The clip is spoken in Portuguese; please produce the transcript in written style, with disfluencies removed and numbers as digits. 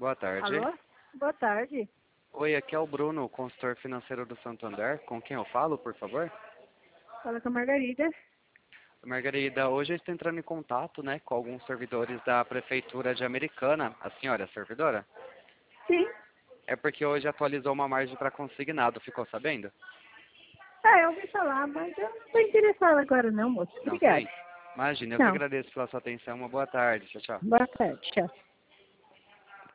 Boa tarde. Alô? Boa tarde. Oi, aqui é o Bruno, consultor financeiro do Santander. Com quem eu falo, por favor? Fala com a Margarida. Margarida, hoje eu estou entrando em contato, né, com alguns servidores da Prefeitura de Americana. A senhora é servidora? Sim. É porque hoje atualizou uma margem para consignado, ficou sabendo? Eu ouvi falar, mas eu não estou interessada agora não, moço. Não Obrigada. sei? Imagina, eu que Não. agradeço pela sua atenção. Uma boa tarde. Tchau, tchau. Boa tarde. Tchau.